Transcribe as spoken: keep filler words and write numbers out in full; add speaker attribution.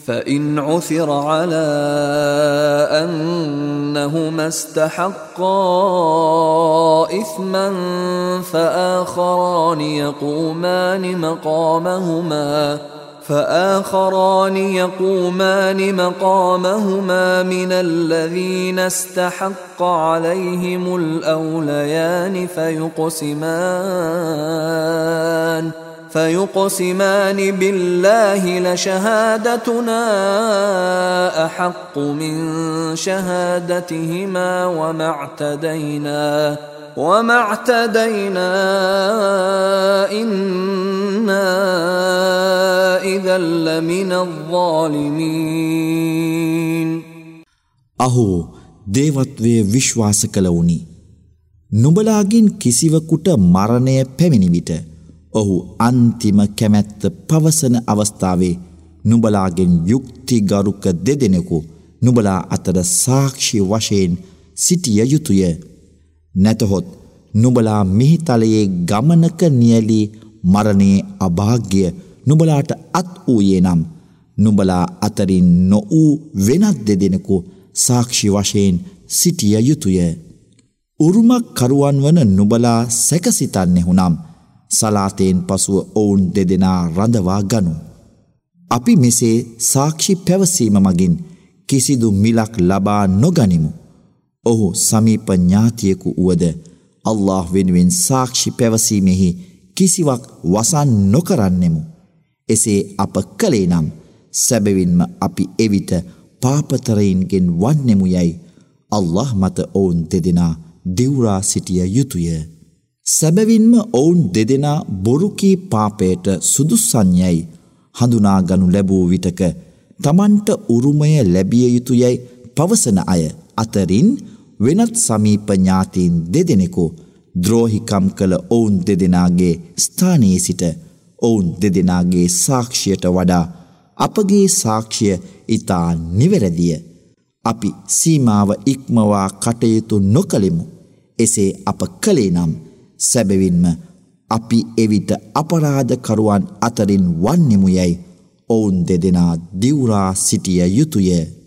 Speaker 1: فإن عثر على أنهما استحقا إثما فآخران يقومان مقامهما فآخران يقومان مقامهما من الذين استحق عليهم الأوليان فيقسمان فيقسمان بالله لشهادتنا أحق من شهادتهما وما اعتدينا وما اعتدينا إنا إذا لمن الظالمين.
Speaker 2: අහෝ දේවත්වයේ විශ්වාස කළවුනි නුඹලාගෙන් කිසිවකුට මරණය පැමිණි විට ඔහු අන්තිම කැමැත්ත පවසන අවස්ථාවේ නුඹලාගෙන් යුක්තිගරුක දෙදෙනෙකු නුඹලා අතර සාක්ෂි වශයෙන් සිටිය යුතුය. නැතහොත් නුඹලා මිහිතලයේ ගමනක නියැලී මරණයේ අභාග්‍ය නුඹලාට අත් වූයේ නම් නුඹලා අතරින් නොවූ වෙනත් දෙදෙනෙකු සාක්ෂි වශයෙන් සිටිය යුතුය. උරුමක් කරුවන් වන නුඹලා සැකසිතන්නෙහුනම් සලාතයෙන් පසුව ඔවුන් දෙදෙනා රඳවා ගනු. අපි මෙසේ සාක්ෂි පැවසීම මගින් කිසිදු මිලක් ලබා නොගනිමු. ඔහු සමීප ඥාතියෙකු වුවද අල්ලාහ් වෙනුවෙන් සාක්ෂි පැවසීමෙහි කිසිවක් වසන් නොකරන්නෙමු. එසේ අප කළේ නම් සැබවින්ම අපි එවිට පාපතරයින්ගෙන් වන්නෙමු යයි අල්ලාහ් මත ඔවුන් දෙදෙනා දිවුරා සිටිය යුතුය. සැබවින්ම ඔවුන් දෙදෙනා බොරුකී පාපයට සුදුස්සන් යයි හඳුනාගනු ලැබූ විටක තමන්ට උරුමය ලැබිය යුතුයයි පවසන අය අතරින් වෙනත් සමීප ඥාතීන් දෙදෙනෙකු ද්‍රෝහිකම් කළ ඔවුන් දෙදෙනාගේ ස්ථානයේ සිට ඔවුන් දෙදෙනාගේ සාක්ෂියට වඩා අපගේ සාක්ෂිය ඉතා නිවැරදිය. අපි සීමාව ඉක්මවා කටයුතු නොකළෙමු. එසේ අප කළේ නම් සැබවින්ම අපි එවිට අපරාධකරුවන් අතරින් වන්නෙමු යයි ඔවුන් දෙදෙනා දිවුරා සිටිය යුතුය.